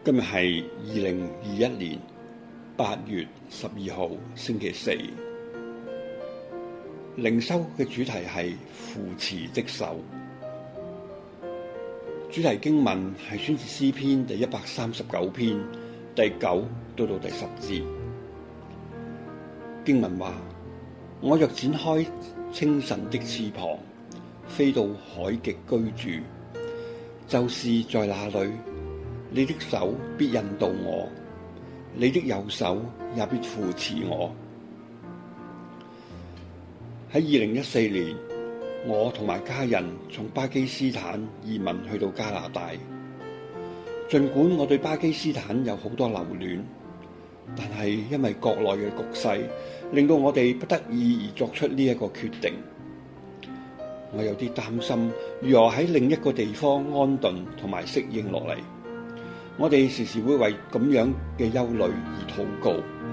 今日係2021年8月12號星期四，靈修嘅主題係扶持的手。主題經文係選自詩篇第139篇第9到第10節。經文話：我若展開清晨的翅膀，飛到海極居住，就是在那裡，你的手必引導我，你的右手也必扶持我。喺2014年，我同埋家人從巴基斯坦移民去到加拿大。儘管我對巴基斯坦有好多留戀，但係因為國內嘅局勢，令到我哋不得已而作出呢一個決定。我有啲擔心如何喺另一個地方安頓同埋適應落嚟。我哋時時會為咁樣嘅憂慮而禱告。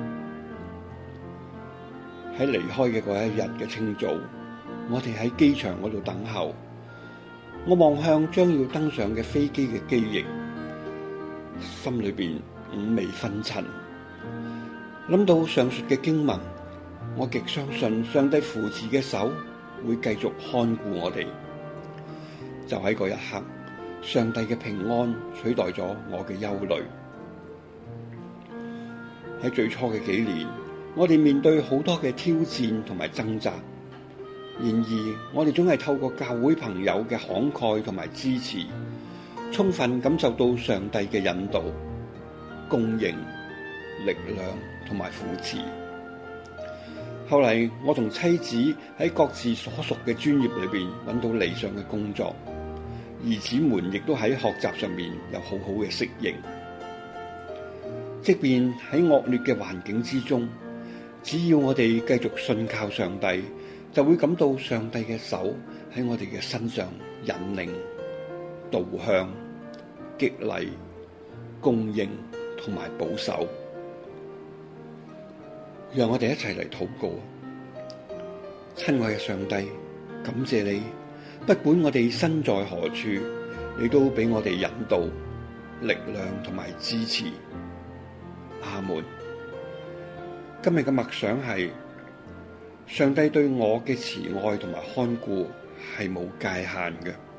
喺離開嘅嗰一日嘅清早，我哋喺機場嗰度等候。我望向將要登上嘅飛機嘅機翼，心裏邊五味紛陳。諗到上述嘅經文，我極相信上帝扶持嘅手會繼續看顧我哋。就喺嗰一刻，上帝嘅平安取代咗我嘅憂慮。喺最初嘅幾年，我哋面對好多嘅挑戰同埋掙扎，然而我哋總係透過教會朋友嘅慷慨同埋支持，充分感受到上帝嘅引導、供應、力量同埋扶持。後嚟我同妻子喺各自所屬嘅專業裏邊揾到理想嘅工作，兒子們亦都喺學習上面有好好嘅適應。即便喺惡劣嘅環境之中，只要我哋繼續信靠上帝，就會感到上帝嘅手喺我哋嘅身上引領、導向、激勵、供應同埋保守。讓我哋一齊嚟禱告。親愛嘅上帝，感謝你，不管我哋身在何處，你都俾我哋引導、力量同埋支持。阿門。今日嘅默想係：上帝對我嘅慈愛同埋看顧係冇界限嘅。